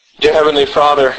Dear Heavenly Father,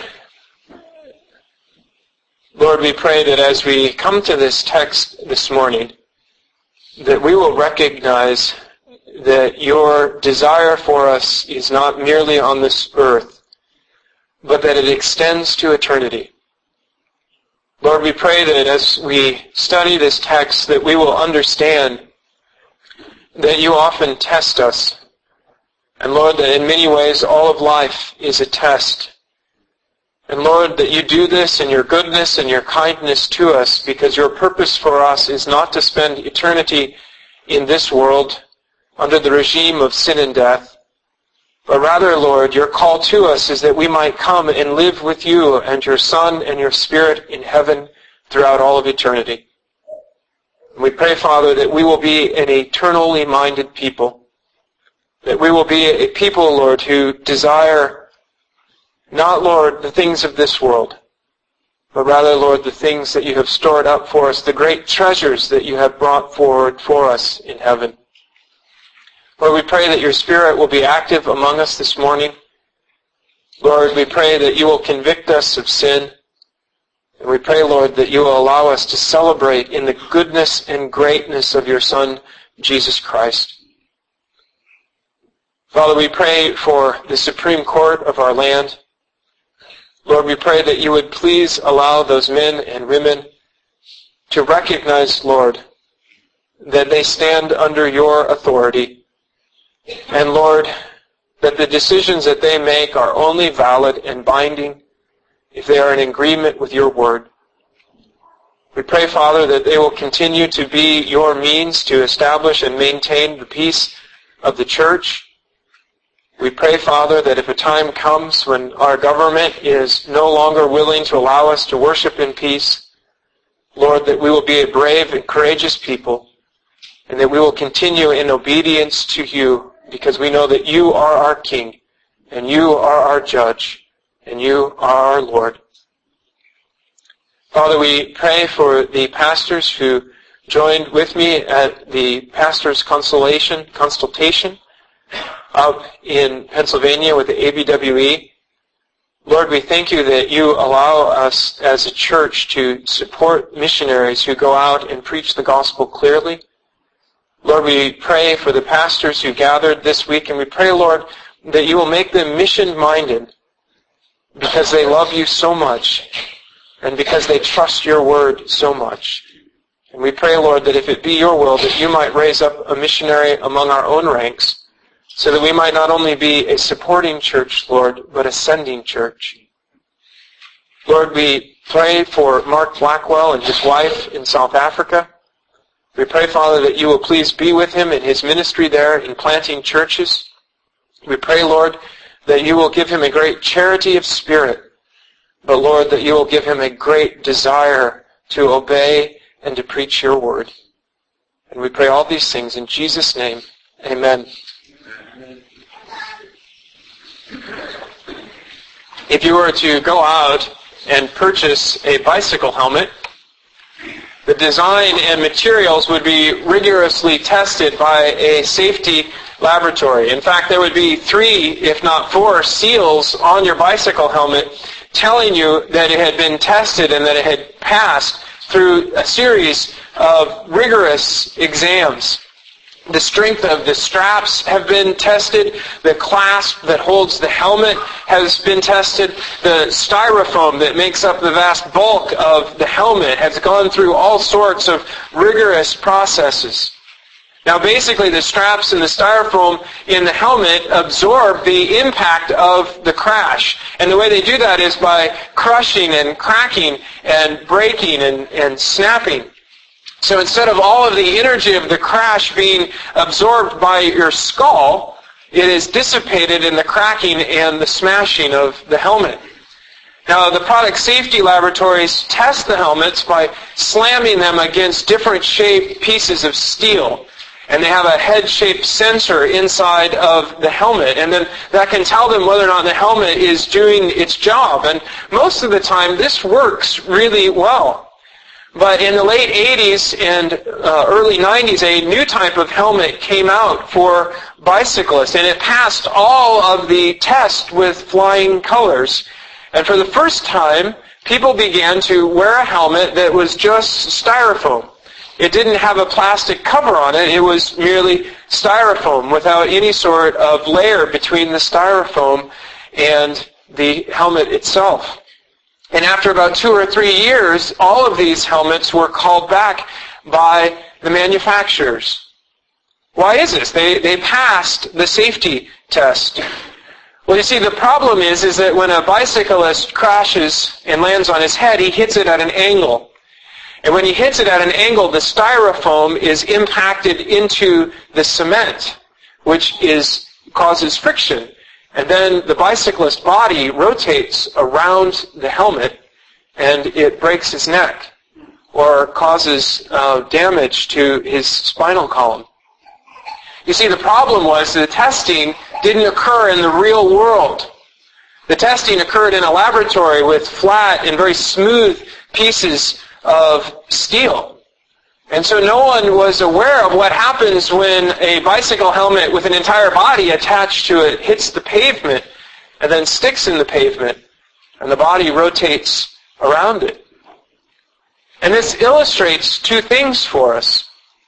Lord, we pray that as we come to this text this morning, that we will recognize that your desire for us is not merely on this earth, but that it extends to eternity. Lord, we pray that as we study this text, that we will understand that you often test us. And Lord, that in many ways all of life is a test. And Lord, that you do this in your goodness and your kindness to us, because your purpose for us is not to spend eternity in this world under the regime of sin and death, but rather, Lord, your call to us is that we might come and live with you and your Son and your Spirit in heaven throughout all of eternity. And we pray, Father, that we will be an eternally minded people, that we will be a people, Lord, who desire not, Lord, the things of this world, but rather, Lord, the things that you have stored up for us, the great treasures that you have brought forward for us in heaven. Lord, we pray that your Spirit will be active among us this morning. Lord, we pray that you will convict us of sin. And we pray, Lord, that you will allow us to celebrate in the goodness and greatness of your Son, Jesus Christ. Father, we pray for the Supreme Court of our land. Lord, we pray that you would please allow those men and women to recognize, Lord, that they stand under your authority. And Lord, that the decisions that they make are only valid and binding if they are in agreement with your word. We pray, Father, that they will continue to be your means to establish and maintain the peace of the church. We pray, Father, that if a time comes when our government is no longer willing to allow us to worship in peace, Lord, that we will be a brave and courageous people, and that we will continue in obedience to you, because we know that you are our King, and you are our Judge, and you are our Lord. Father, we pray for the pastors who joined with me at the Pastors' Consultation out in Pennsylvania with the ABWE. Lord, we thank you that you allow us as a church to support missionaries who go out and preach the gospel clearly. Lord, we pray for the pastors who gathered this week, and we pray, Lord, that you will make them mission-minded because they love you so much and because they trust your word so much. And we pray, Lord, that if it be your will, that you might raise up a missionary among our own ranks, so that we might not only be a supporting church, Lord, but a sending church. Lord, we pray for Mark Blackwell and his wife in South Africa. We pray, Father, that you will please be with him in his ministry there in planting churches. We pray, Lord, that you will give him a great charity of spirit, but, Lord, that you will give him a great desire to obey and to preach your word. And we pray all these things in Jesus' name. Amen. If you were to go out and purchase a bicycle helmet, the design and materials would be rigorously tested by a safety laboratory. In fact, there would be 3, if not 4, seals on your bicycle helmet telling you that it had been tested and that it had passed through a series of rigorous exams. The strength of the straps have been tested. The clasp that holds the helmet has been tested. The styrofoam that makes up the vast bulk of the helmet has gone through all sorts of rigorous processes. Now basically the straps and the styrofoam in the helmet absorb the impact of the crash. And the way they do that is by crushing and cracking and breaking and snapping. So instead of all of the energy of the crash being absorbed by your skull, it is dissipated in the cracking and the smashing of the helmet. Now, the product safety laboratories test the helmets by slamming them against different shaped pieces of steel. And they have a head-shaped sensor inside of the helmet. And then that can tell them whether or not the helmet is doing its job. And most of the time, this works really well. But in the late 80s and early 90s, a new type of helmet came out for bicyclists, and it passed all of the tests with flying colors. And for the first time, people began to wear a helmet that was just styrofoam. It didn't have a plastic cover on it. It was merely styrofoam without any sort of layer between the styrofoam and the helmet itself. And after about 2 or 3 years, all of these helmets were called back by the manufacturers. Why is this? They passed the safety test. Well, you see, the problem is that when a bicyclist crashes and lands on his head, he hits it at an angle. And when he hits it at an angle, the styrofoam is impacted into the cement, which causes friction. And then the bicyclist's body rotates around the helmet, and it breaks his neck or causes damage to his spinal column. You see, the problem was the testing didn't occur in the real world. The testing occurred in a laboratory with flat and very smooth pieces of steel. And so no one was aware of what happens when a bicycle helmet with an entire body attached to it hits the pavement and then sticks in the pavement, and the body rotates around it. And this illustrates two things for us.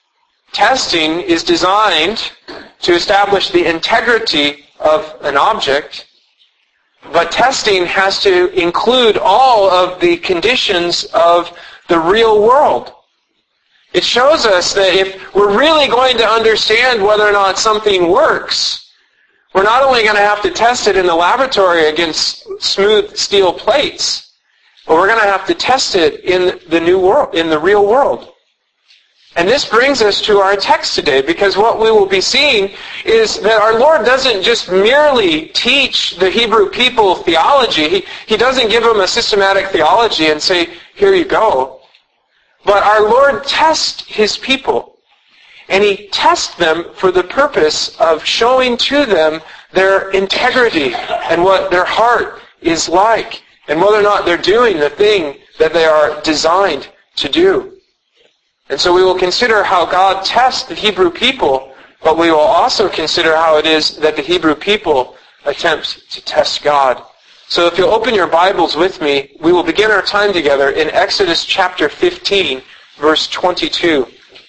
Testing is designed to establish the integrity of an object, but testing has to include all of the conditions of the real world. It shows us that if we're really going to understand whether or not something works, we're not only going to have to test it in the laboratory against smooth steel plates, but we're going to have to test it in the new world, in the real world. And this brings us to our text today, because what we will be seeing is that our Lord doesn't just merely teach the Hebrew people theology. He doesn't give them a systematic theology and say, here you go. But our Lord tests His people. And He tests them for the purpose of showing to them their integrity and what their heart is like, and whether or not they're doing the thing that they are designed to do. And so we will consider how God tests the Hebrew people, but we will also consider how it is that the Hebrew people attempt to test God. So if you'll open your Bibles with me, we will begin our time together in Exodus chapter 15, verse 22.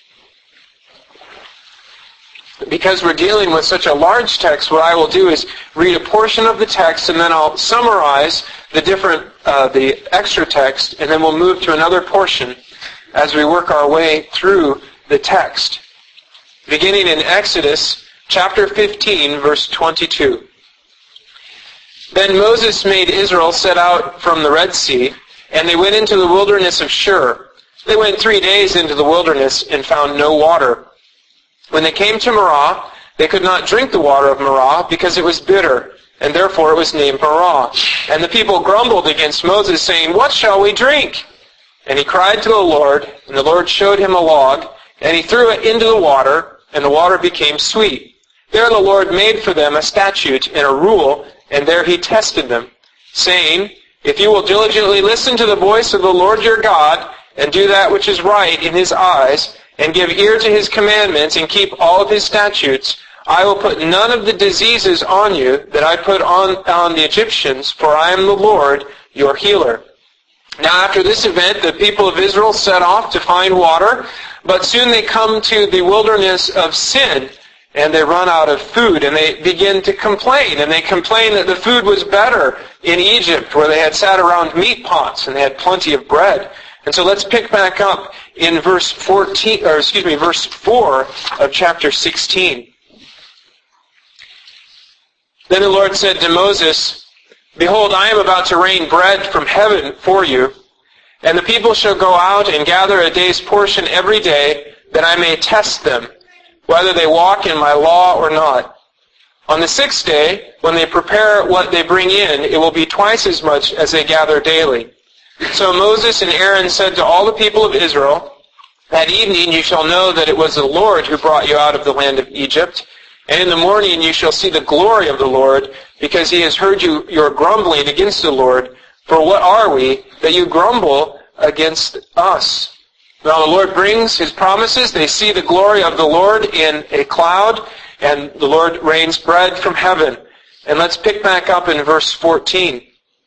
Because we're dealing with such a large text, what I will do is read a portion of the text, and then I'll summarize the extra text, and then we'll move to another portion as we work our way through the text. Beginning in Exodus chapter 15, verse 22. Then Moses made Israel set out from the Red Sea, and they went into the wilderness of Shur. They went 3 days into the wilderness and found no water. When they came to Marah, they could not drink the water of Marah because it was bitter, and therefore it was named Marah. And the people grumbled against Moses, saying, "What shall we drink?" And he cried to the Lord, and the Lord showed him a log, and he threw it into the water, and the water became sweet. There the Lord made for them a statute and a rule, and there he tested them, saying, "If you will diligently listen to the voice of the Lord your God, and do that which is right in His eyes, and give ear to His commandments, and keep all of His statutes, I will put none of the diseases on you that I put on the Egyptians, for I am the Lord your healer." Now after this event, the people of Israel set off to find water, but soon they come to the wilderness of Sin, and they run out of food, and they begin to complain. And they complain that the food was better in Egypt, where they had sat around meat pots, and they had plenty of bread. And so let's pick back up in verse 4 of chapter 16. Then the Lord said to Moses, "Behold, I am about to rain bread from heaven for you, and the people shall go out and gather a day's portion every day, that I may test them, whether they walk in my law or not. On the 6th day, when they prepare what they bring in, it will be twice as much as they gather daily." So Moses and Aaron said to all the people of Israel, "At evening you shall know that it was the Lord who brought you out of the land of Egypt. And in the morning you shall see the glory of the Lord, because He has heard your grumbling against the Lord. For what are we, that you grumble against us? Now the Lord brings His promises. They see the glory of the Lord in a cloud, and the Lord rains bread from heaven. And let's pick back up in verse 14.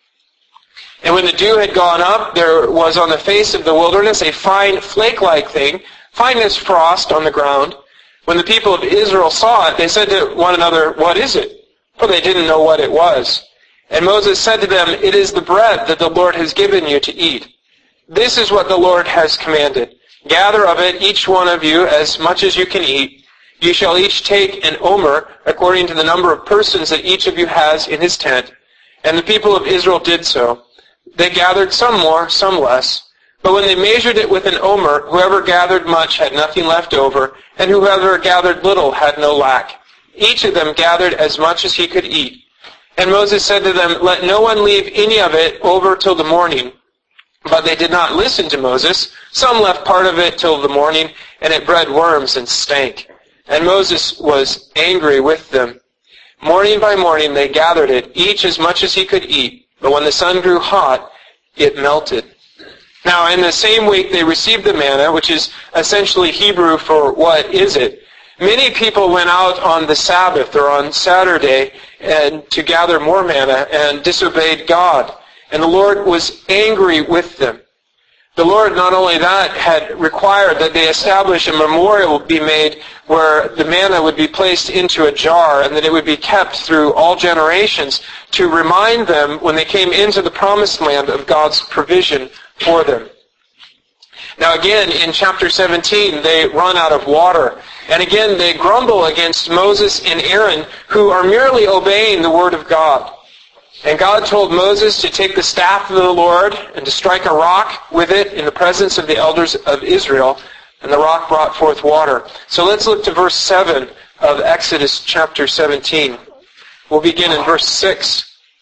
And when the dew had gone up, there was on the face of the wilderness a fine flake-like thing, fine as frost on the ground. When the people of Israel saw it, they said to one another, "What is it?" For they didn't know what it was. And Moses said to them, "It is the bread that the Lord has given you to eat. This is what the Lord has commanded. Gather of it, each one of you, as much as you can eat. You shall each take an omer, according to the number of persons that each of you has in his tent." And the people of Israel did so. They gathered some more, some less. But when they measured it with an omer, whoever gathered much had nothing left over, and whoever gathered little had no lack. Each of them gathered as much as he could eat. And Moses said to them, "Let no one leave any of it over till the morning." But they did not listen to Moses. Some left part of it till the morning, and it bred worms and stank. And Moses was angry with them. Morning by morning they gathered it, each as much as he could eat. But when the sun grew hot, it melted. Now in the same week they received the manna, which is essentially Hebrew for "what is it?" Many people went out on the Sabbath or on Saturday and to gather more manna and disobeyed God. And the Lord was angry with them. The Lord, not only that, had required that they establish a memorial be made where the manna would be placed into a jar and that it would be kept through all generations to remind them when they came into the promised land of God's provision for them. Now again, in chapter 17, they run out of water. And again, they grumble against Moses and Aaron, who are merely obeying the word of God. And God told Moses to take the staff of the Lord and to strike a rock with it in the presence of the elders of Israel, and the rock brought forth water. So let's look to verse 7 of Exodus chapter 17. We'll begin in verse 6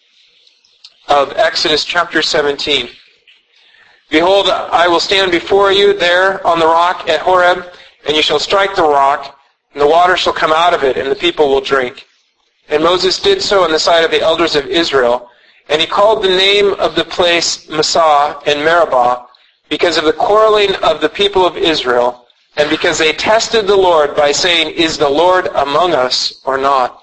of Exodus chapter 17. "Behold, I will stand before you there on the rock at Horeb, and you shall strike the rock, and the water shall come out of it, and the people will drink." And Moses did so in the sight of the elders of Israel. And he called the name of the place Massah and Meribah, because of the quarreling of the people of Israel, and because they tested the Lord by saying, "Is the Lord among us or not?"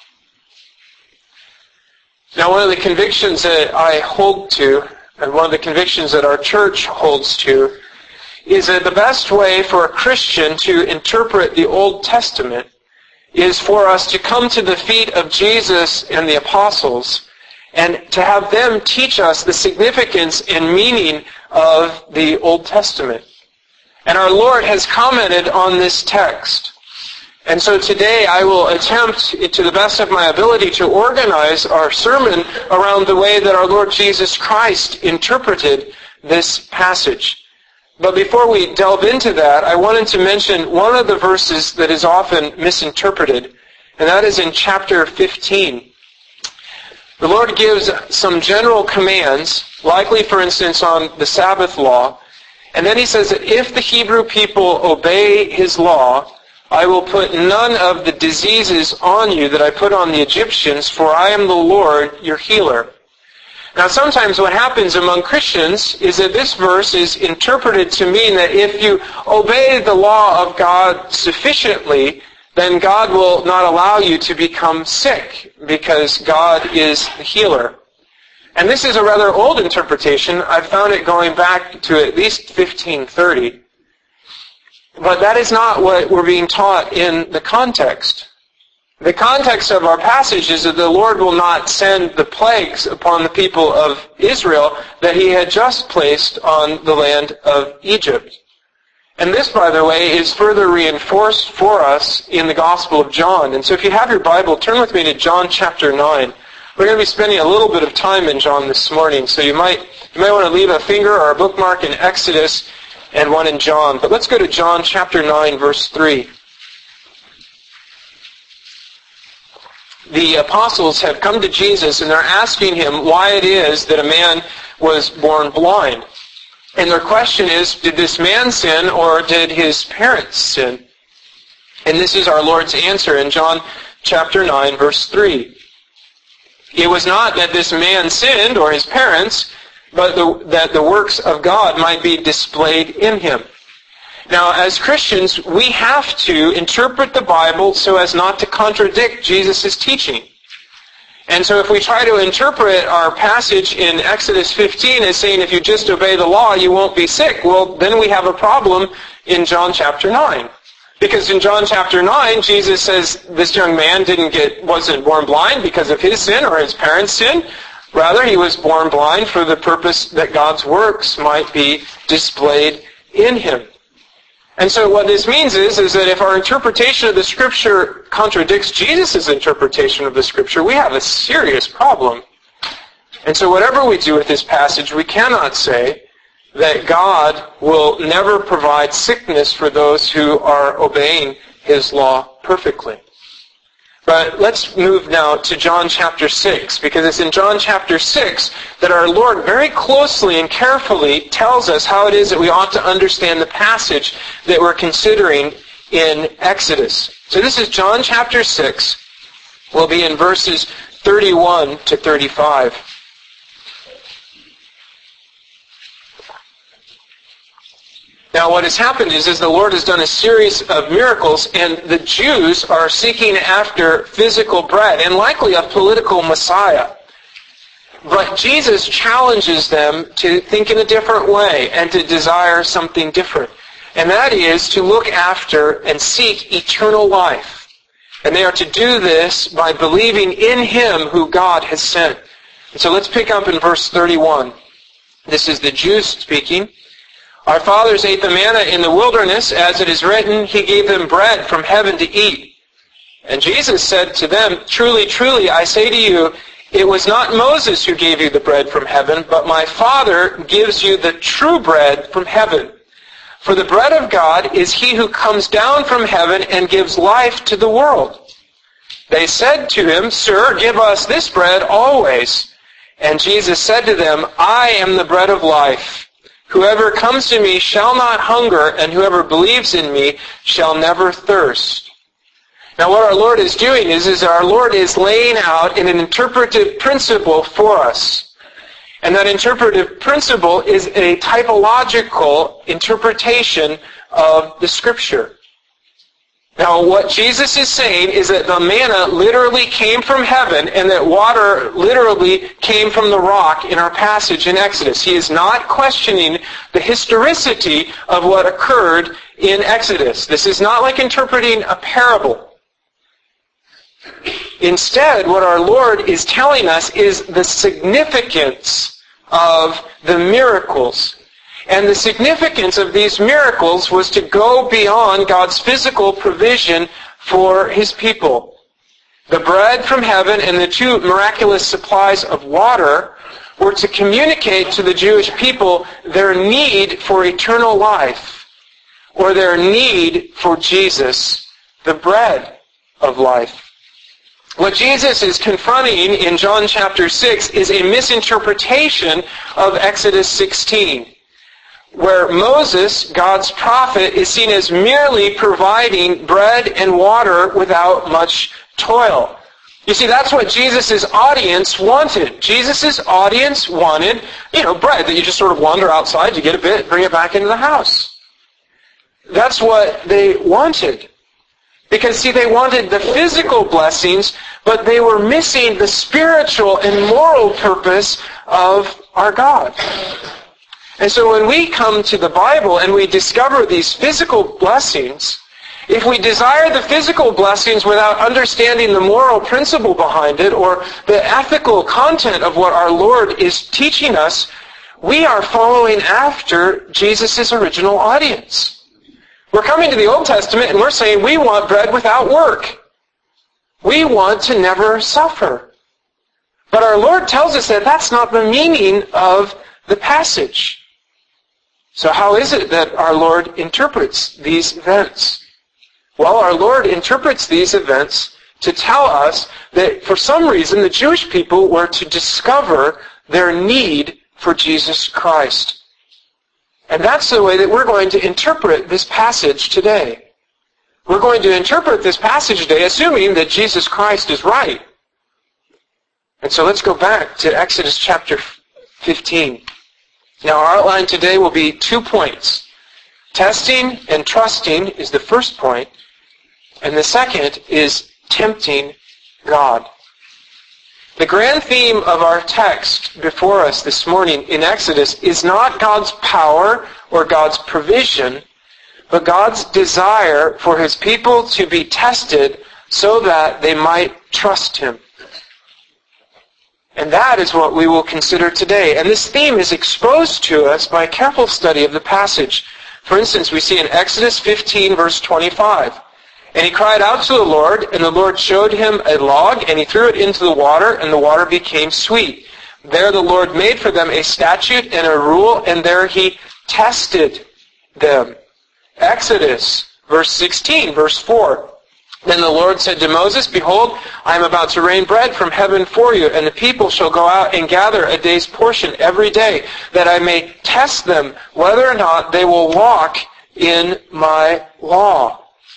Now one of the convictions that I hold to, and one of the convictions that our church holds to, is that the best way for a Christian to interpret the Old Testament is for us to come to the feet of Jesus and the apostles and to have them teach us the significance and meaning of the Old Testament. And our Lord has commented on this text. And so today I will attempt, to the best of my ability, to organize our sermon around the way that our Lord Jesus Christ interpreted this passage. But before we delve into that, I wanted to mention one of the verses that is often misinterpreted, and that is in chapter 15. The Lord gives some general commands, likely, for instance, on the Sabbath law, and then he says that if the Hebrew people obey his law, I will put none of the diseases on you that I put on the Egyptians, for I am the Lord, your healer. Now sometimes what happens among Christians is that this verse is interpreted to mean that if you obey the law of God sufficiently, then God will not allow you to become sick, because God is the healer. And this is a rather old interpretation. I've found it going back to at least 1530. But that is not what we're being taught in the context. The context of our passage is that the Lord will not send the plagues upon the people of Israel that he had just placed on the land of Egypt. And this, by the way, is further reinforced for us in the Gospel of John. And so if you have your Bible, turn with me to John chapter 9. We're going to be spending a little bit of time in John this morning, so you might want to leave a finger or a bookmark in Exodus and one in John. But let's go to John chapter 9, verse 3. The apostles have come to Jesus and they're asking him why it is that a man was born blind. And their question is, did this man sin or did his parents sin? And this is our Lord's answer in John chapter 9, verse 3. It was not that this man sinned or his parents, but that the works of God might be displayed in him. Now, as Christians, we have to interpret the Bible so as not to contradict Jesus' teaching. And so if we try to interpret our passage in Exodus 15 as saying if you just obey the law, you won't be sick, well, then we have a problem in John chapter 9. Because in John chapter 9, Jesus says this young man wasn't born blind because of his sin or his parents' sin. Rather, he was born blind for the purpose that God's works might be displayed in him. And so what this means is that if our interpretation of the Scripture contradicts Jesus' interpretation of the Scripture, we have a serious problem. And so whatever we do with this passage, we cannot say that God will never provide sickness for those who are obeying His law perfectly. But let's move now to John chapter 6, because it's in John chapter 6 that our Lord very closely and carefully tells us how it is that we ought to understand the passage that we're considering in Exodus. So this is John chapter 6. We'll be in verses 31 to 35. Now what has happened is the Lord has done a series of miracles, and the Jews are seeking after physical bread and likely a political Messiah. But Jesus challenges them to think in a different way and to desire something different. And that is to look after and seek eternal life. And they are to do this by believing in Him who God has sent. And so let's pick up in verse 31. This is the Jews speaking. Our fathers ate the manna in the wilderness, as it is written, He gave them bread from heaven to eat. And Jesus said to them, Truly, truly, I say to you, it was not Moses who gave you the bread from heaven, but my Father gives you the true bread from heaven. For the bread of God is He who comes down from heaven and gives life to the world. They said to Him, Sir, give us this bread always. And Jesus said to them, I am the bread of life. Whoever comes to me shall not hunger, and whoever believes in me shall never thirst. Now what our Lord is doing is our Lord is laying out an interpretive principle for us. And that interpretive principle is a typological interpretation of the Scripture. Now what Jesus is saying is that the manna literally came from heaven and that water literally came from the rock in our passage in Exodus. He is not questioning the historicity of what occurred in Exodus. This is not like interpreting a parable. Instead, what our Lord is telling us is the significance of the miracles. And the significance of these miracles was to go beyond God's physical provision for His people. The bread from heaven and the two miraculous supplies of water were to communicate to the Jewish people their need for eternal life, or their need for Jesus, the bread of life. What Jesus is confronting in John chapter 6 is a misinterpretation of Exodus 16. Where Moses, God's prophet, is seen as merely providing bread and water without much toil. You see, that's what Jesus' audience wanted. Jesus' audience wanted, bread that you just sort of wander outside, you get a bit, bring it back into the house. That's what they wanted. Because, see, they wanted the physical blessings, but they were missing the spiritual and moral purpose of our God. And so when we come to the Bible and we discover these physical blessings, if we desire the physical blessings without understanding the moral principle behind it or the ethical content of what our Lord is teaching us, we are following after Jesus' original audience. We're coming to the Old Testament and we're saying we want bread without work. We want to never suffer. But our Lord tells us that that's not the meaning of the passage. So how is it that our Lord interprets these events? Well, our Lord interprets these events to tell us that for some reason the Jewish people were to discover their need for Jesus Christ. And that's the way that we're going to interpret this passage today. We're going to interpret this passage today assuming that Jesus Christ is right. And so let's go back to Exodus chapter 15. Now, our outline today will be 2 points. Testing and trusting is the first point, and the second is tempting God. The grand theme of our text before us this morning in Exodus is not God's power or God's provision, but God's desire for His people to be tested so that they might trust Him. And that is what we will consider today. And this theme is exposed to us by a careful study of the passage. For instance, we see in Exodus 15, verse 25, "And he cried out to the Lord, and the Lord showed him a log, and he threw it into the water, and the water became sweet. There the Lord made for them a statute and a rule, and there he tested them." Exodus, verse 16, verse 4, "Then the Lord said to Moses, Behold, I am about to rain bread from heaven for you, and the people shall go out and gather a day's portion every day, that I may test them whether or not they will walk in my law."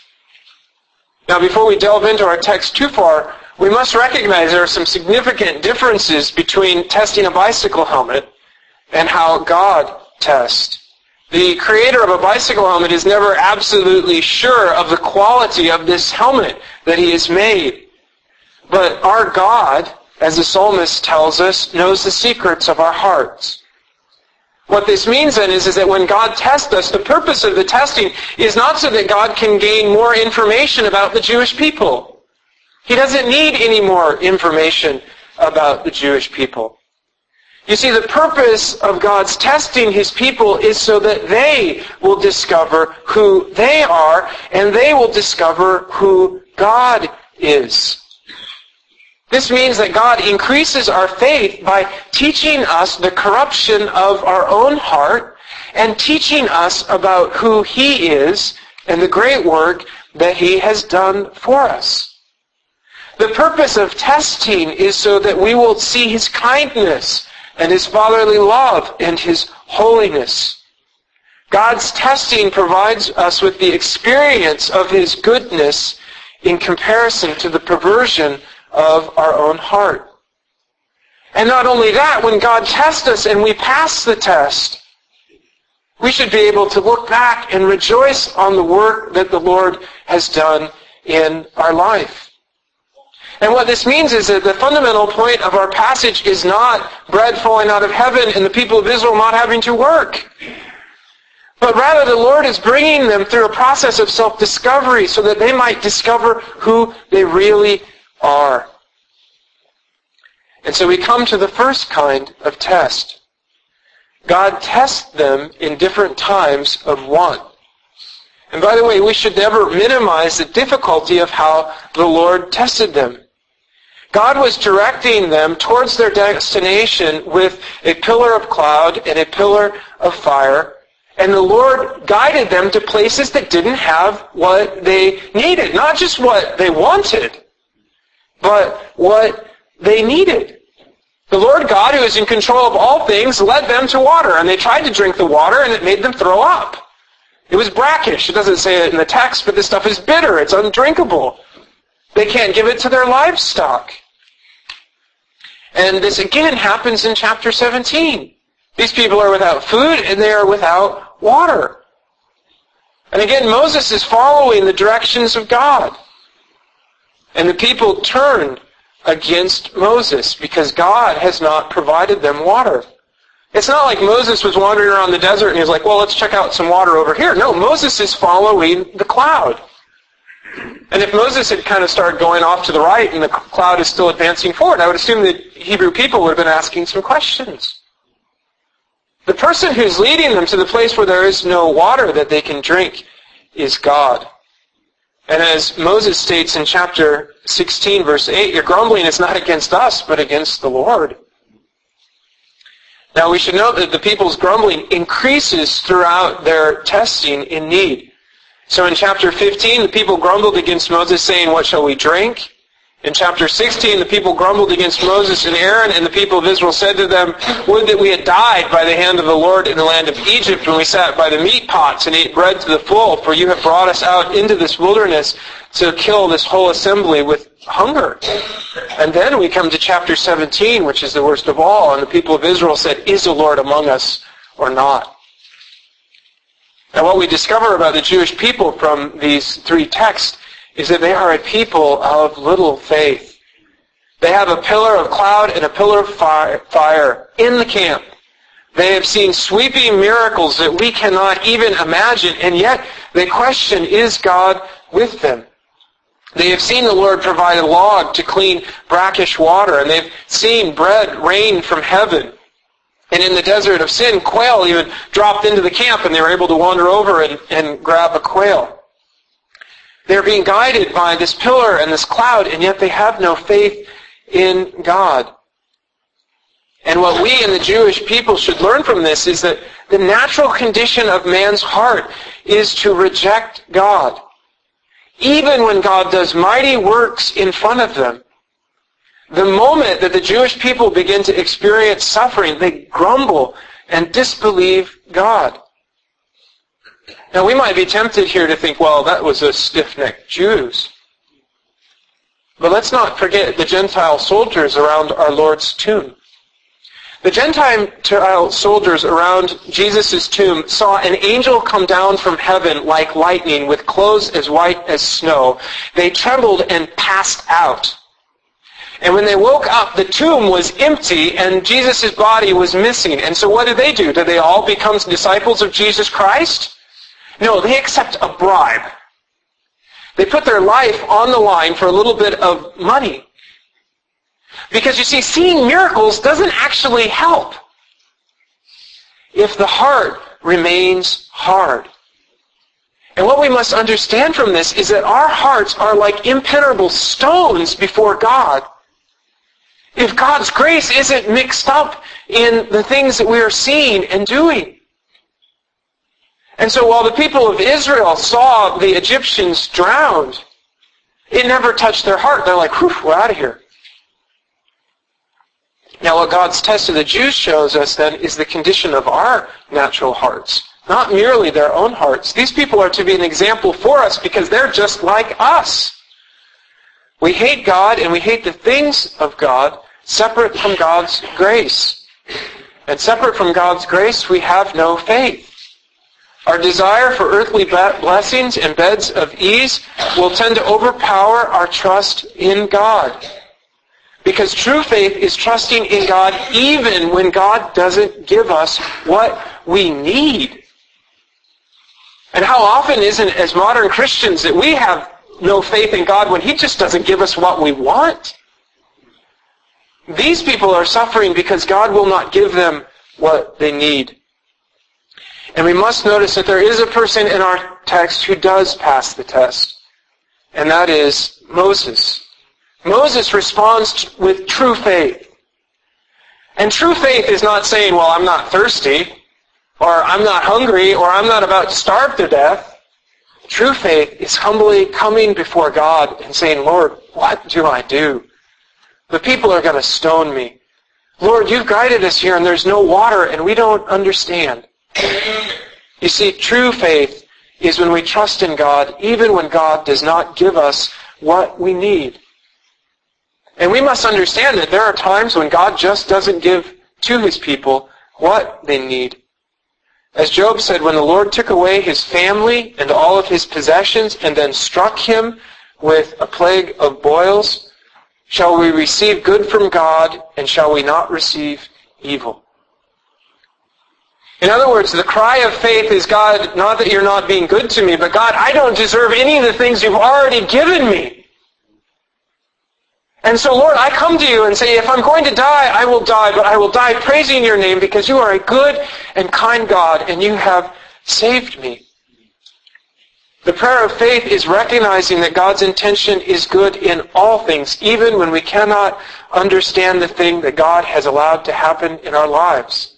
Now, before we delve into our text too far, we must recognize there are some significant differences between testing a bicycle helmet and how God tests. The creator of a bicycle helmet is never absolutely sure of the quality of this helmet that he has made. But our God, as the psalmist tells us, knows the secrets of our hearts. What this means then is that when God tests us, the purpose of the testing is not so that God can gain more information about the Jewish people. He doesn't need any more information about the Jewish people. You see, the purpose of God's testing His people is so that they will discover who they are, and they will discover who God is. This means that God increases our faith by teaching us the corruption of our own heart and teaching us about who He is and the great work that He has done for us. The purpose of testing is so that we will see His kindness and His fatherly love and His holiness. God's testing provides us with the experience of His goodness in comparison to the perversion of our own heart. And not only that, when God tests us and we pass the test, we should be able to look back and rejoice on the work that the Lord has done in our life. And what this means is that the fundamental point of our passage is not bread falling out of heaven and the people of Israel not having to work. But rather the Lord is bringing them through a process of self-discovery so that they might discover who they really are. And so we come to the first kind of test. God tests them in different times of want. And by the way, we should never minimize the difficulty of how the Lord tested them. God was directing them towards their destination with a pillar of cloud and a pillar of fire, and the Lord guided them to places that didn't have what they needed. Not just what they wanted, but what they needed. The Lord God, who is in control of all things, led them to water, and they tried to drink the water, and it made them throw up. It was brackish. It doesn't say it in the text, but this stuff is bitter. It's undrinkable. They can't give it to their livestock. And this again happens in chapter 17. These people are without food, and they are without water. And again, Moses is following the directions of God. And the people turned against Moses because God has not provided them water. It's not like Moses was wandering around the desert and he was like, well, let's check out some water over here. No, Moses is following the cloud. And if Moses had kind of started going off to the right and the cloud is still advancing forward, I would assume that Hebrew people would have been asking some questions. The person who's leading them to the place where there is no water that they can drink is God. And as Moses states in chapter 16, verse 8, your grumbling is not against us, but against the Lord. Now we should note that the people's grumbling increases throughout their testing in need. So in chapter 15, the people grumbled against Moses, saying, what shall we drink? In chapter 16, the people grumbled against Moses and Aaron, and the people of Israel said to them, would that we had died by the hand of the Lord in the land of Egypt when we sat by the meat pots and ate bread to the full, for you have brought us out into this wilderness to kill this whole assembly with hunger. And then we come to chapter 17, which is the worst of all, and the people of Israel said, is the Lord among us or not? And what we discover about the Jewish people from these three texts is that they are a people of little faith. They have a pillar of cloud and a pillar of fire in the camp. They have seen sweeping miracles that we cannot even imagine, and yet they question, is God with them? They have seen the Lord provide a log to clean brackish water, and they've seen bread rain from heaven. And in the desert of Sin, quail even dropped into the camp, and they were able to wander over and grab a quail. They're being guided by this pillar and this cloud, and yet they have no faith in God. And what we and the Jewish people should learn from this is that the natural condition of man's heart is to reject God. Even when God does mighty works in front of them, the moment that the Jewish people begin to experience suffering, they grumble and disbelieve God. Now we might be tempted here to think, well, that was a stiff-necked Jews. But let's not forget the Gentile soldiers around our Lord's tomb. The Gentile soldiers around Jesus' tomb saw an angel come down from heaven like lightning with clothes as white as snow. They trembled and passed out. And when they woke up, the tomb was empty and Jesus' body was missing. And so what do? Do they all become disciples of Jesus Christ? No, they accept a bribe. They put their life on the line for a little bit of money. Because you see, seeing miracles doesn't actually help if the heart remains hard. And what we must understand from this is that our hearts are like impenetrable stones before God. If God's grace isn't mixed up in the things that we are seeing and doing. And so while the people of Israel saw the Egyptians drowned, it never touched their heart. They're like, whew, we're out of here. Now what God's test of the Jews shows us then is the condition of our natural hearts, not merely their own hearts. These people are to be an example for us because they're just like us. We hate God and we hate the things of God separate from God's grace. And separate from God's grace, we have no faith. Our desire for earthly blessings and beds of ease will tend to overpower our trust in God. Because true faith is trusting in God even when God doesn't give us what we need. And how often isn't it as modern Christians that we have no faith in God when He just doesn't give us what we want? These people are suffering because God will not give them what they need. And we must notice that there is a person in our text who does pass the test. And that is Moses. Moses responds with true faith. And true faith is not saying, well, I'm not thirsty, or I'm not hungry, or I'm not about to starve to death. True faith is humbly coming before God and saying, Lord, what do I do? The people are going to stone me. Lord, you've guided us here and there's no water and we don't understand. You see, true faith is when we trust in God even when God does not give us what we need. And we must understand that there are times when God just doesn't give to His people what they need. As Job said, when the Lord took away his family and all of his possessions and then struck him with a plague of boils, shall we receive good from God and shall we not receive evil? In other words, the cry of faith is, God, not that you're not being good to me, but God, I don't deserve any of the things you've already given me. And so, Lord, I come to you and say, if I'm going to die, I will die, but I will die praising your name because you are a good and kind God and you have saved me. The prayer of faith is recognizing that God's intention is good in all things, even when we cannot understand the thing that God has allowed to happen in our lives.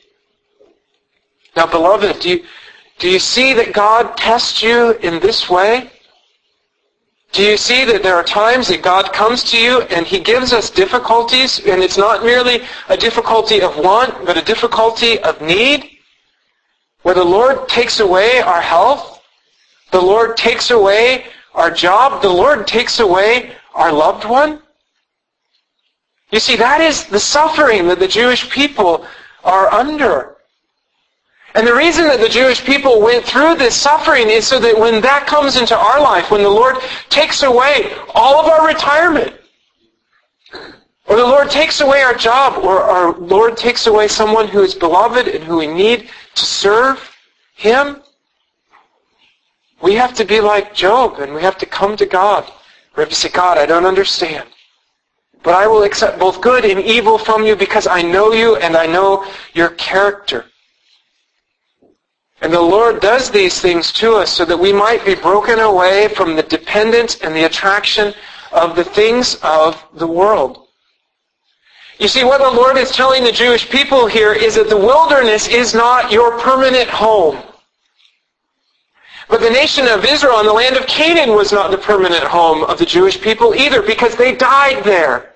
Now, beloved, do you see that God tests you in this way? Do you see that there are times that God comes to you and He gives us difficulties, and it's not merely a difficulty of want, but a difficulty of need, where the Lord takes away our health, the Lord takes away our job, the Lord takes away our loved one? You see, that is the suffering that the Jewish people are under. And the reason that the Jewish people went through this suffering is so that when that comes into our life, when the Lord takes away all of our retirement, or the Lord takes away our job, or our Lord takes away someone who is beloved and who we need to serve Him, we have to be like Job, and we have to come to God. We have to say, God, I don't understand, but I will accept both good and evil from you because I know you and I know your character. And the Lord does these things to us so that we might be broken away from the dependence and the attraction of the things of the world. You see, what the Lord is telling the Jewish people here is that the wilderness is not your permanent home. But the nation of Israel and the land of Canaan was not the permanent home of the Jewish people either, because they died there.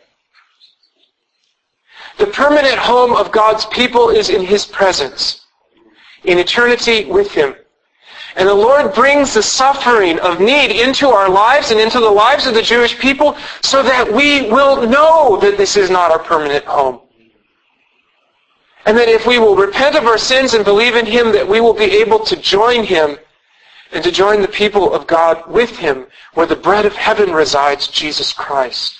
The permanent home of God's people is in His presence, in eternity with Him. And the Lord brings the suffering of need into our lives and into the lives of the Jewish people so that we will know that this is not our permanent home. And that if we will repent of our sins and believe in Him, that we will be able to join Him and to join the people of God with Him, where the bread of heaven resides, Jesus Christ.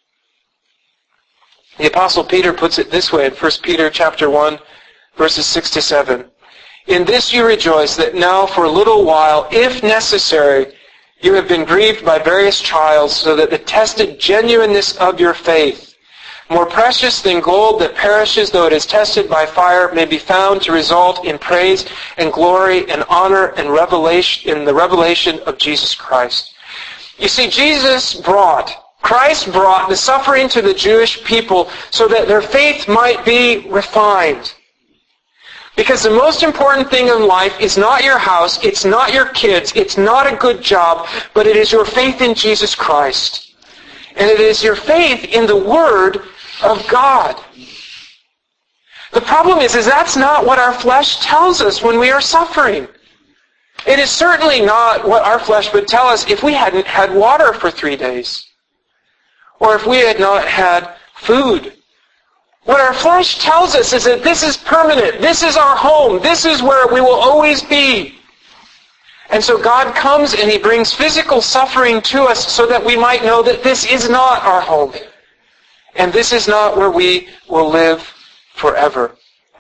The Apostle Peter puts it this way in 1 Peter chapter 1, verses 6 to 7. In this you rejoice, that now for a little while, if necessary, you have been grieved by various trials, so that the tested genuineness of your faith, more precious than gold that perishes though it is tested by fire, may be found to result in praise and glory and honor and revelation in the revelation of Jesus Christ. You see, Christ brought the suffering to the Jewish people so that their faith might be refined. Because the most important thing in life is not your house, it's not your kids, it's not a good job, but it is your faith in Jesus Christ. And it is your faith in the Word of God. The problem is that's not what our flesh tells us when we are suffering. It is certainly not what our flesh would tell us if we hadn't had water for 3 days. Or if we had not had food. What our flesh tells us is that this is permanent. This is our home. This is where we will always be. And so God comes and He brings physical suffering to us so that we might know that this is not our home. And this is not where we will live forever.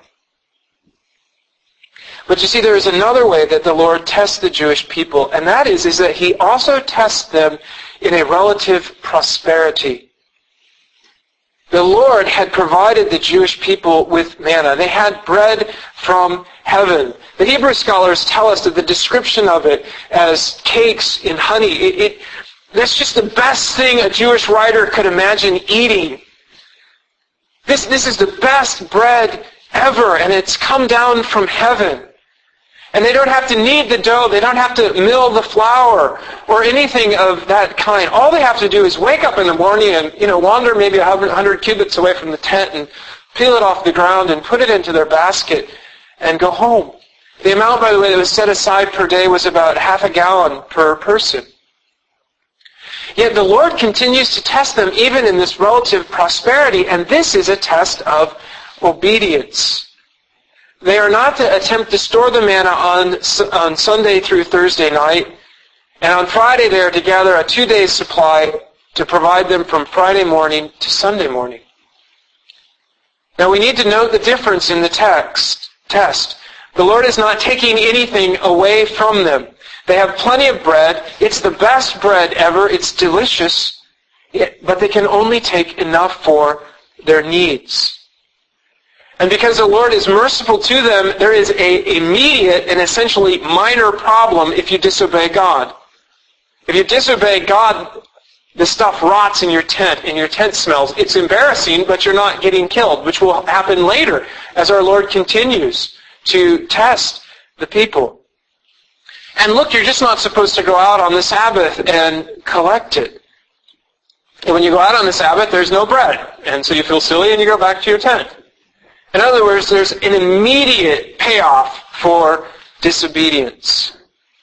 But you see, there is another way that the Lord tests the Jewish people, and that is that He also tests them in a relative prosperity. The Lord had provided the Jewish people with manna. They had bread from heaven. The Hebrew scholars tell us that the description of it as cakes in honey, that's just the best thing a Jewish writer could imagine eating. This is the best bread ever, and it's come down from heaven. And they don't have to knead the dough. They don't have to mill the flour or anything of that kind. All they have to do is wake up in the morning and, wander maybe 100 cubits away from the tent and peel it off the ground and put it into their basket and go home. The amount, by the way, that was set aside per day was about half a gallon per person. Yet the Lord continues to test them even in this relative prosperity, and this is a test of obedience. They are not to attempt to store the manna on Sunday through Thursday night, and on Friday they are to gather a 2 days supply to provide them from Friday morning to Sunday morning. Now we need to note the difference in the test. The Lord is not taking anything away from them. They have plenty of bread. It's the best bread ever. It's delicious, but they can only take enough for their needs. And because the Lord is merciful to them, there is an immediate and essentially minor problem if you disobey God. If you disobey God, the stuff rots in your tent, and your tent smells. It's embarrassing, but you're not getting killed, which will happen later as our Lord continues to test the people. And look, you're just not supposed to go out on the Sabbath and collect it. And when you go out on the Sabbath, there's no bread. And so you feel silly and you go back to your tent. In other words, there's an immediate payoff for disobedience.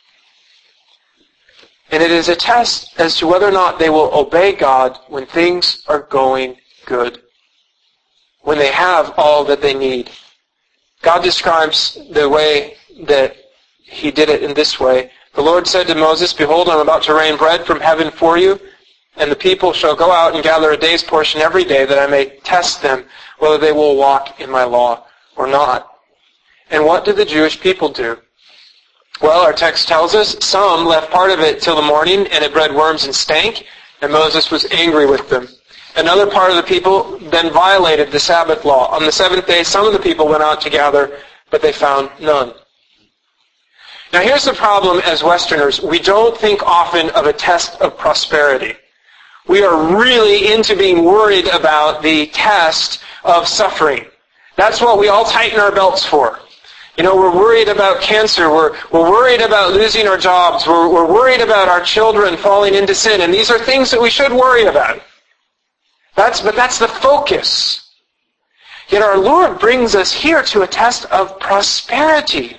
And it is a test as to whether or not they will obey God when things are going good, when they have all that they need. God describes the way that he did it in this way. The Lord said to Moses, "Behold, I am about to rain bread from heaven for you, and the people shall go out and gather a day's portion every day, that I may test them whether they will walk in my law or not." And what did the Jewish people do? Well, our text tells us some left part of it till the morning, and it bred worms and stank, and Moses was angry with them. Another part of the people then violated the Sabbath law. On the seventh day, some of the people went out to gather, but they found none. Now here's the problem as Westerners. We don't think often of a test of prosperity. We are really into being worried about the test of suffering. That's what we all tighten our belts for. You know, we're worried about cancer. We're worried about losing our jobs. We're worried about our children falling into sin. And these are things that we should worry about. But that's the focus. Yet our Lord brings us here to a test of prosperity.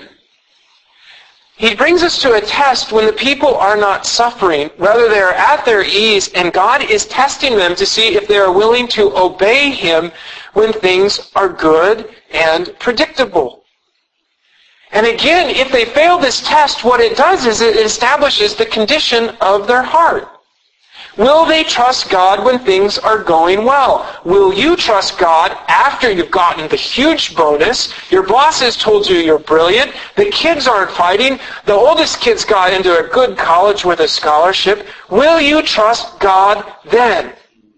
He brings us to a test when the people are not suffering. Rather, they are at their ease, and God is testing them to see if they are willing to obey Him when things are good and predictable. And again, if they fail this test, what it does is it establishes the condition of their heart. Will they trust God when things are going well? Will you trust God after you've gotten the huge bonus? Your boss has told you you're brilliant. The kids aren't fighting. The oldest kid's got into a good college with a scholarship. Will you trust God then?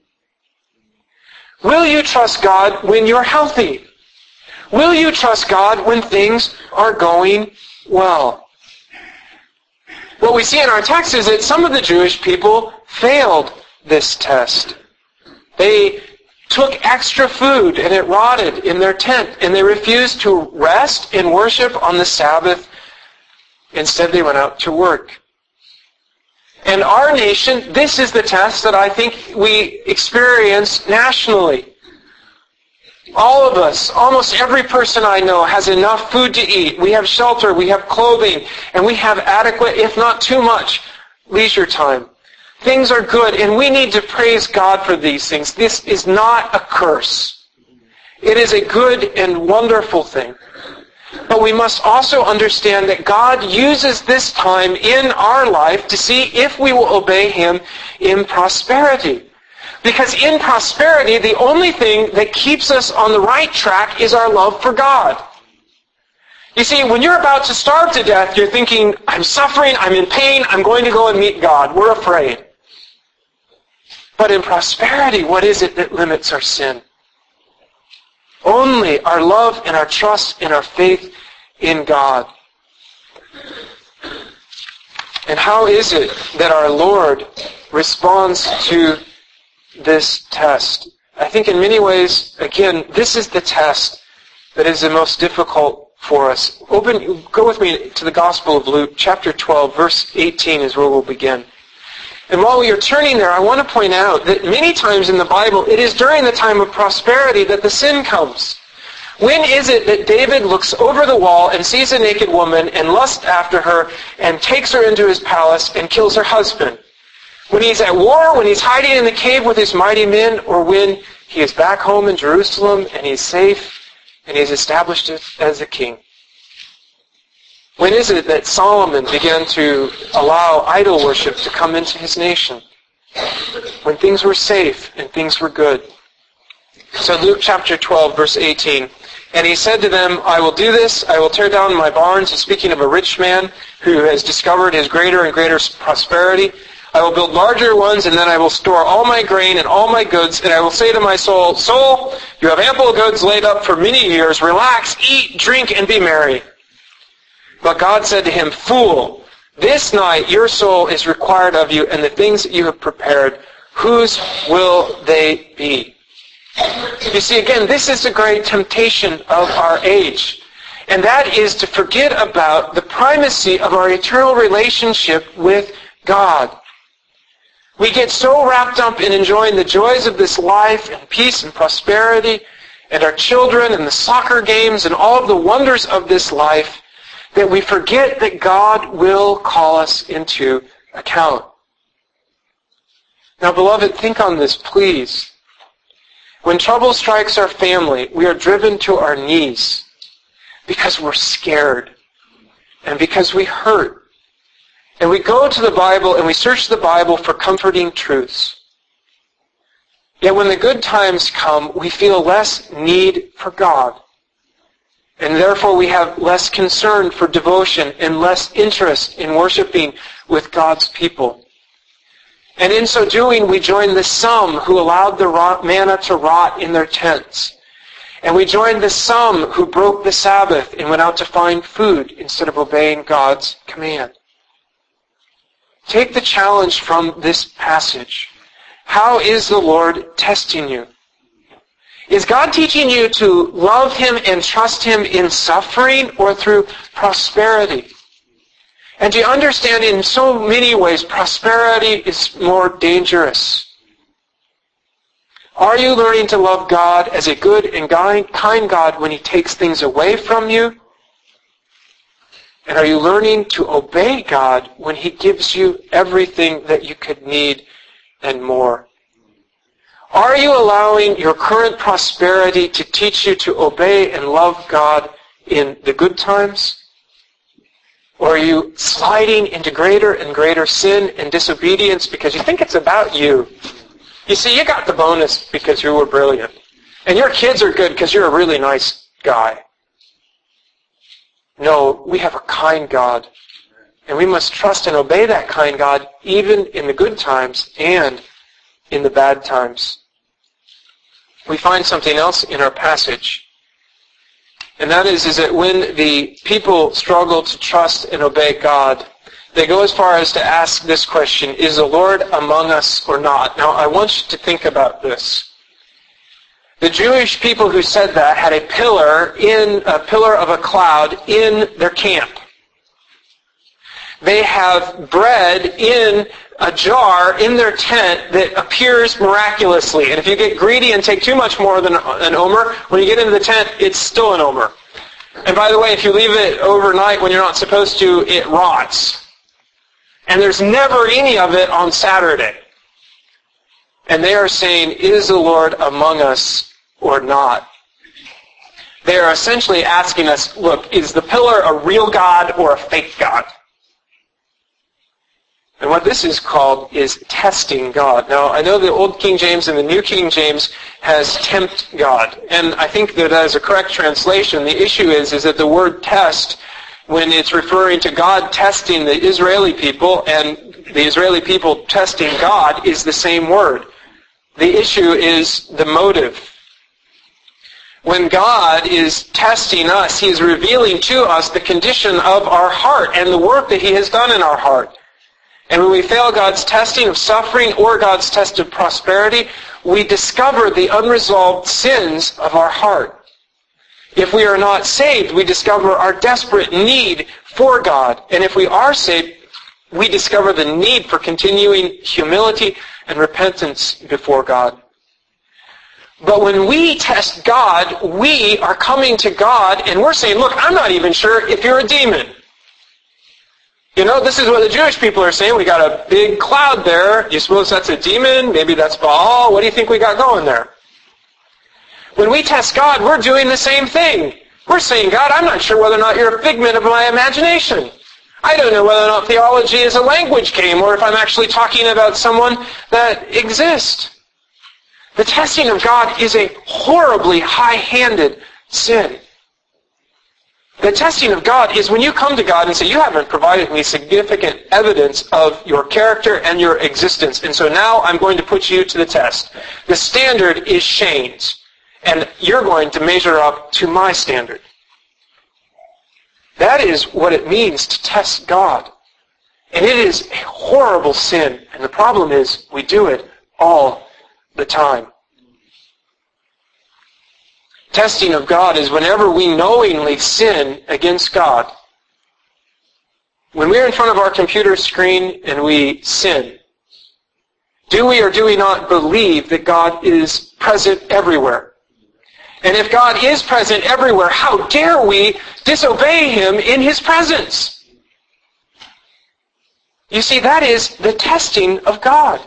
Will you trust God when you're healthy? Will you trust God when things are going well? What we see in our text is that some of the Jewish people failed this test. They took extra food and it rotted in their tent, and they refused to rest and worship on the Sabbath. Instead, they went out to work. And our nation, this is the test that I think we experience nationally. All of us, almost every person I know, has enough food to eat. We have shelter, we have clothing, and we have adequate, if not too much, leisure time. Things are good, and we need to praise God for these things. This is not a curse. It is a good and wonderful thing. But we must also understand that God uses this time in our life to see if we will obey Him in prosperity. Because in prosperity, the only thing that keeps us on the right track is our love for God. You see, when you're about to starve to death, you're thinking, I'm suffering, I'm in pain, I'm going to go and meet God. We're afraid. But in prosperity, what is it that limits our sin? Only our love and our trust and our faith in God. And how is it that our Lord responds to this test? I think in many ways, again, this is the test that is the most difficult for us. Go with me to the Gospel of Luke, chapter 12, verse 18 is where we'll begin. And while we are turning there, I want to point out that many times in the Bible, it is during the time of prosperity that the sin comes. When is it that David looks over the wall and sees a naked woman and lusts after her and takes her into his palace and kills her husband? When he's at war, when he's hiding in the cave with his mighty men, or when he is back home in Jerusalem and he's safe and he's established as a king? When is it that Solomon began to allow idol worship to come into his nation? When things were safe and things were good. So Luke chapter 12, verse 18. And he said to them, I will do this, I will tear down my barns. He's speaking of a rich man who has discovered his greater and greater prosperity. I will build larger ones, and then I will store all my grain and all my goods, and I will say to my soul, Soul, you have ample goods laid up for many years. Relax, eat, drink, and be merry. But God said to him, Fool, this night your soul is required of you, and the things that you have prepared, whose will they be? You see, again, this is the great temptation of our age. And that is to forget about the primacy of our eternal relationship with God. We get so wrapped up in enjoying the joys of this life and peace and prosperity and our children and the soccer games and all of the wonders of this life that we forget that God will call us into account. Now, beloved, think on this, please. When trouble strikes our family, we are driven to our knees. because we're scared and because we hurt. And we go to the Bible and we search the Bible for comforting truths. Yet when the good times come, we feel less need for God. And therefore we have less concern for devotion and less interest in worshiping with God's people. And in so doing, we join the some who allowed the manna to rot in their tents. And we join the some who broke the Sabbath and went out to find food instead of obeying God's command. Take the challenge from this passage. How is the Lord testing you? Is God teaching you to love Him and trust Him in suffering or through prosperity? And do you understand in so many ways prosperity is more dangerous? Are you learning to love God as a good and kind God when He takes things away from you? And are you learning to obey God when He gives you everything that you could need and more? Are you allowing your current prosperity to teach you to obey and love God in the good times? Or are you sliding into greater and greater sin and disobedience because you think it's about you? You see, you got the bonus because you were brilliant. And your kids are good because you're a really nice guy. No, we have a kind God. And we must trust and obey that kind God even in the good times and in the bad times. We find something else in our passage. And that is that when the people struggle to trust and obey God, they go as far as to ask this question, is the Lord among us or not? Now, I want you to think about this. The Jewish people who said that had a pillar of a cloud in their camp. They have bread in a jar in their tent that appears miraculously. And if you get greedy and take too much more than an omer, when you get into the tent, it's still an omer. And by the way, if you leave it overnight when you're not supposed to, it rots. And there's never any of it on Saturday. And they are saying, is the Lord among us or not? They are essentially asking us, look, is the pillar a real God or a fake God? And what this is called is testing God. Now, I know the Old King James and the New King James has tempt God. And I think that is a correct translation. The issue is that the word test, when it's referring to God testing the Israeli people and the Israeli people testing God, is the same word. The issue is the motive. When God is testing us, He is revealing to us the condition of our heart and the work that He has done in our heart. And when we fail God's testing of suffering or God's test of prosperity, we discover the unresolved sins of our heart. If we are not saved, we discover our desperate need for God. And if we are saved, we discover the need for continuing humility and repentance before God. But when we test God, we are coming to God and we're saying, look, I'm not even sure if you're a demon. You know, this is what the Jewish people are saying. We got a big cloud there. You suppose that's a demon? Maybe that's Baal. What do you think we got going there? When we test God, we're doing the same thing. We're saying, God, I'm not sure whether or not you're a figment of my imagination. I don't know whether or not theology is a language game or if I'm actually talking about someone that exists. The testing of God is a horribly high-handed sin. The testing of God is when you come to God and say, you haven't provided me significant evidence of your character and your existence, and so now I'm going to put you to the test. The standard is Shane's, and you're going to measure up to my standard. That is what it means to test God. And it is a horrible sin, and the problem is we do it all the time. Testing of God is whenever we knowingly sin against God. When we're in front of our computer screen and we sin, do we or do we not believe that God is present everywhere? And if God is present everywhere, how dare we disobey Him in His presence? You see, that is the testing of God.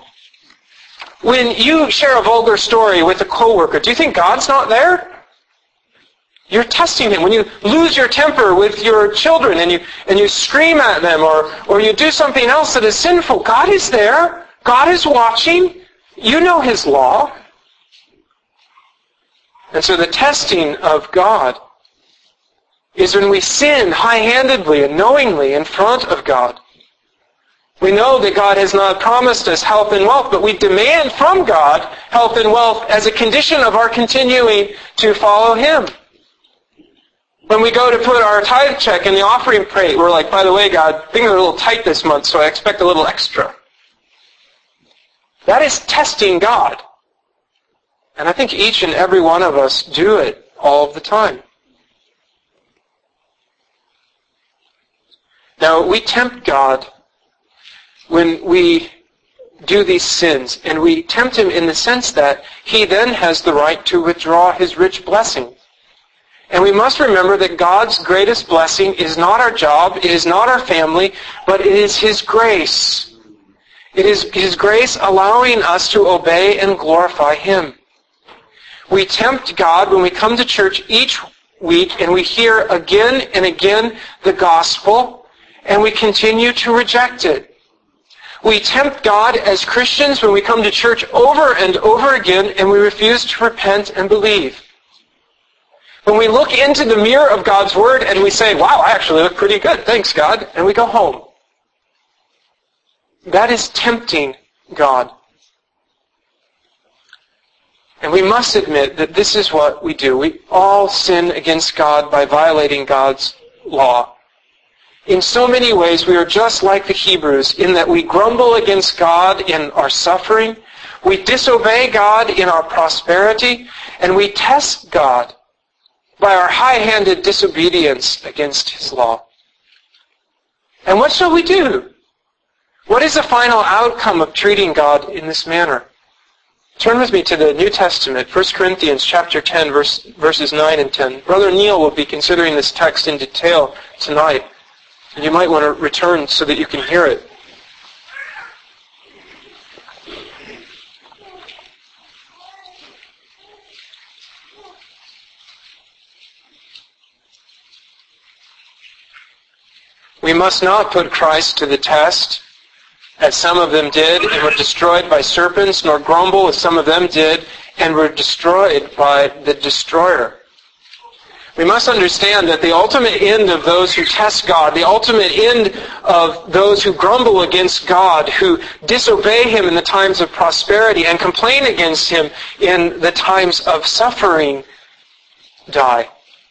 When you share a vulgar story with a coworker, do you think God's not there? You're testing him. When you lose your temper with your children and you scream at them or you do something else that is sinful, God is there. God is watching. You know his law. And so the testing of God is when we sin high-handedly and knowingly in front of God. We know that God has not promised us health and wealth, but we demand from God health and wealth as a condition of our continuing to follow him. When we go to put our tithe check in the offering plate, we're like, by the way, God, things are a little tight this month, so I expect a little extra. That is testing God. And I think each and every one of us do it all of the time. Now, we tempt God when we do these sins, and we tempt him in the sense that he then has the right to withdraw his rich blessing. And we must remember that God's greatest blessing is not our job, it is not our family, but it is his grace. It is his grace allowing us to obey and glorify him. We tempt God when we come to church each week and we hear again and again the gospel, and we continue to reject it. We tempt God as Christians when we come to church over and over again and we refuse to repent and believe. When we look into the mirror of God's Word and we say, wow, I actually look pretty good, thanks God, and we go home. That is tempting God. And we must admit that this is what we do. We all sin against God by violating God's law. In so many ways, we are just like the Hebrews in that we grumble against God in our suffering, we disobey God in our prosperity, and we test God by our high-handed disobedience against his law. And what shall we do? What is the final outcome of treating God in this manner? Turn with me to the New Testament, 1 Corinthians chapter 10, verses 9 and 10. Brother Neil will be considering this text in detail tonight. And you might want to return so that you can hear it. We must not put Christ to the test, as some of them did, and were destroyed by serpents, nor grumble, as some of them did, and were destroyed by the destroyer. We must understand that the ultimate end of those who test God, the ultimate end of those who grumble against God, who disobey him in the times of prosperity and complain against him in the times of suffering, die.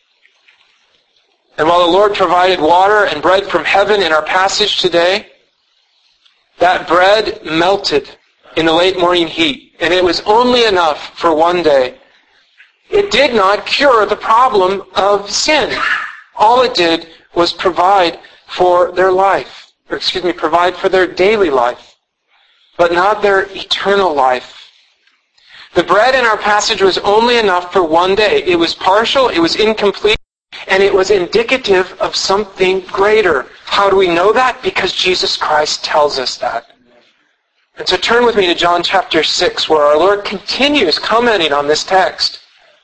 And while the Lord provided water and bread from heaven in our passage today, that bread melted in the late morning heat, and it was only enough for one day. It did not cure the problem of sin. All it did was provide for their life, provide for their daily life, but not their eternal life. The bread in our passage was only enough for one day. It was partial, it was incomplete, and it was indicative of something greater. How do we know that? Because Jesus Christ tells us that. And so turn with me to John chapter 6, where our Lord continues commenting on this text.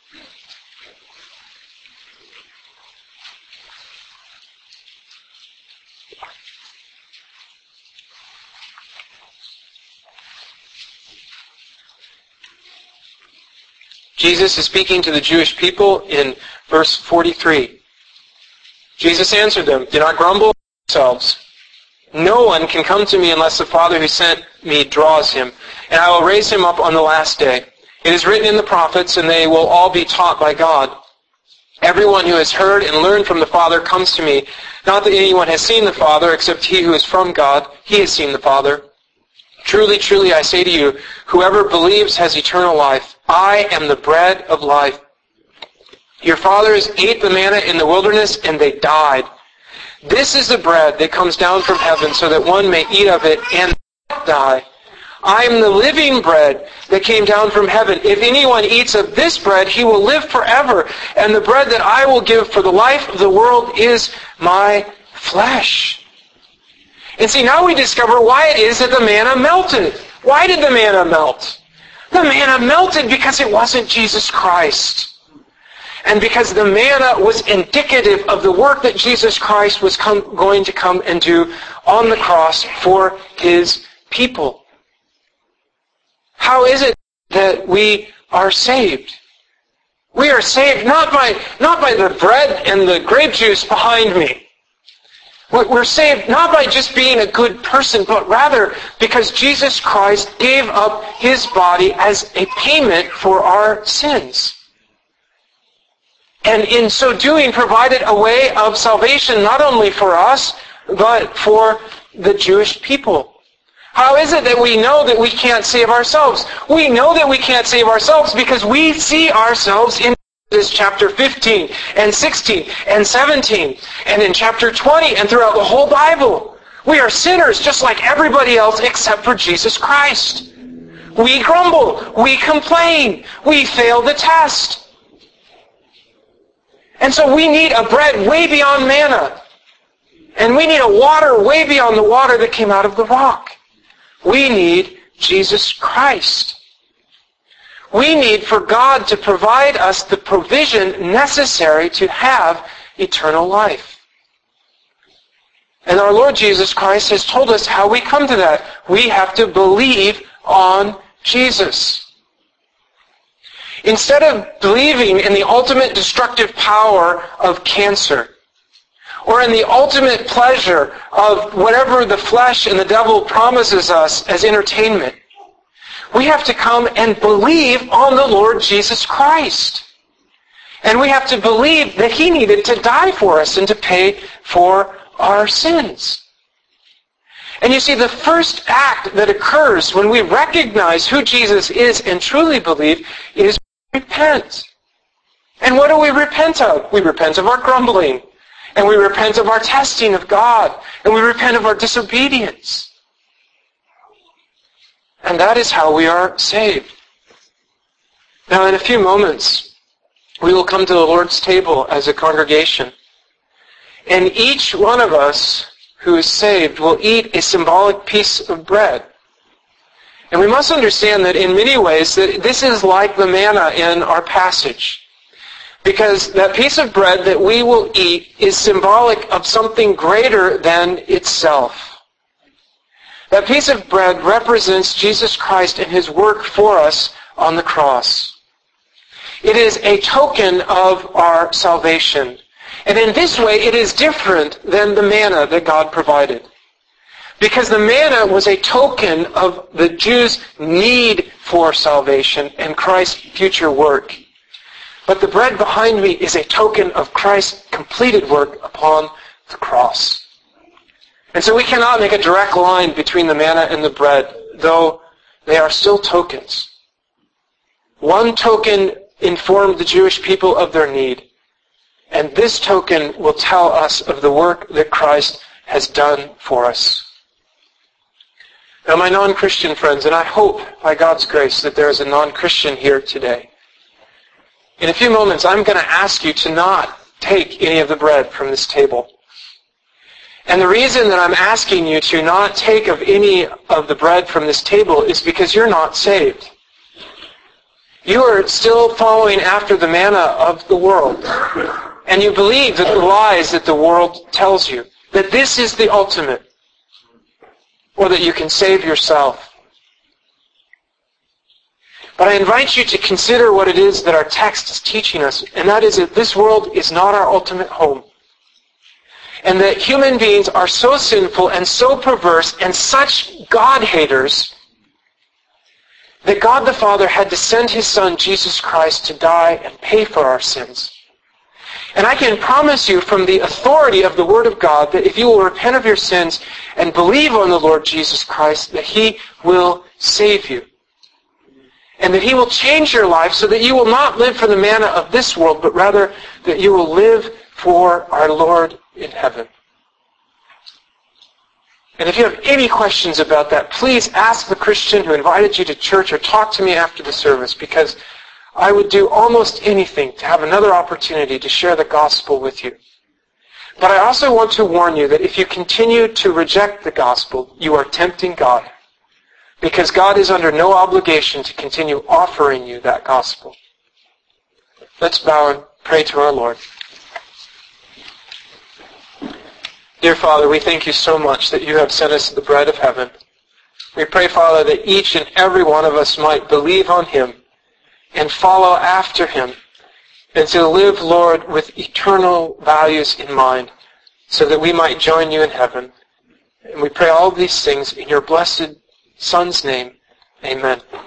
Jesus is speaking to the Jewish people in verse 43. Jesus answered them, "Do not grumble yourselves. No one can come to me unless the Father who sent me draws him, and I will raise him up on the last day. It is written in the prophets, and they will all be taught by God. Everyone who has heard and learned from the Father comes to me. Not that anyone has seen the Father, except he who is from God. He has seen the Father. Truly, truly, I say to you, whoever believes has eternal life. I am the bread of life. Your fathers ate the manna in the wilderness, and they died. This is the bread that comes down from heaven, so that one may eat of it and not die. I am the living bread that came down from heaven. If anyone eats of this bread, he will live forever. And the bread that I will give for the life of the world is my flesh." And see, now we discover why it is that the manna melted. Why did the manna melt? The manna melted because it wasn't Jesus Christ. and because the manna was indicative of the work that Jesus Christ was going to come and do on the cross for His people. How is it that we are saved? We are saved not by the bread and the grape juice behind me. We're saved not by just being a good person, but rather because Jesus Christ gave up His body as a payment for our sins. And in so doing, provided a way of salvation not only for us, but for the Jewish people. How is it that we know that we can't save ourselves? We know that we can't save ourselves because we see ourselves in Exodus chapter 15 and 16 and 17 and in chapter 20 and throughout the whole Bible. We are sinners just like everybody else except for Jesus Christ. We grumble. We complain. We fail the test. And so we need a bread way beyond manna. And we need a water way beyond the water that came out of the rock. We need Jesus Christ. We need for God to provide us the provision necessary to have eternal life. And our Lord Jesus Christ has told us how we come to that. We have to believe on Jesus. Instead of believing in the ultimate destructive power of cancer, or in the ultimate pleasure of whatever the flesh and the devil promises us as entertainment, we have to come and believe on the Lord Jesus Christ. And we have to believe that He needed to die for us and to pay for our sins. And you see, the first act that occurs when we recognize who Jesus is and truly believe is repent. And what do we repent of? We repent of our grumbling. And we repent of our testing of God. And we repent of our disobedience. And that is how we are saved. Now, in a few moments, we will come to the Lord's table as a congregation. And each one of us who is saved will eat a symbolic piece of bread. And we must understand that in many ways that this is like the manna in our passage. Because that piece of bread that we will eat is symbolic of something greater than itself. That piece of bread represents Jesus Christ and His work for us on the cross. It is a token of our salvation. And in this way, it is different than the manna that God provided. Because the manna was a token of the Jews' need for salvation and Christ's future work. But the bread behind me is a token of Christ's completed work upon the cross. And so we cannot make a direct line between the manna and the bread, though they are still tokens. One token informed the Jewish people of their need, and this token will tell us of the work that Christ has done for us. Now, my non-Christian friends, and I hope by God's grace that there is a non-Christian here today, in a few moments, I'm going to ask you to not take any of the bread from this table. And the reason that I'm asking you to not take of any of the bread from this table is because you're not saved. You are still following after the manna of the world. And you believe that the lies that the world tells you, that this is the ultimate, or that you can save yourself. But I invite you to consider what it is that our text is teaching us, and that is that this world is not our ultimate home. And that human beings are so sinful and so perverse and such God-haters that God the Father had to send His Son, Jesus Christ, to die and pay for our sins. And I can promise you from the authority of the Word of God that if you will repent of your sins and believe on the Lord Jesus Christ, that He will save you. And that He will change your life so that you will not live for the manna of this world, but rather that you will live for our Lord in heaven. And if you have any questions about that, please ask the Christian who invited you to church or talk to me after the service, because I would do almost anything to have another opportunity to share the gospel with you. But I also want to warn you that if you continue to reject the gospel, you are tempting God. Because God is under no obligation to continue offering you that gospel. Let's bow and Pray to our Lord. Dear Father, we thank you so much that you have sent us the bread of heaven. We pray, Father, that each and every one of us might believe on him and follow after him, and to live, Lord, with eternal values in mind, so that we might join you in heaven. And we pray all these things in your blessed Son's name. Amen.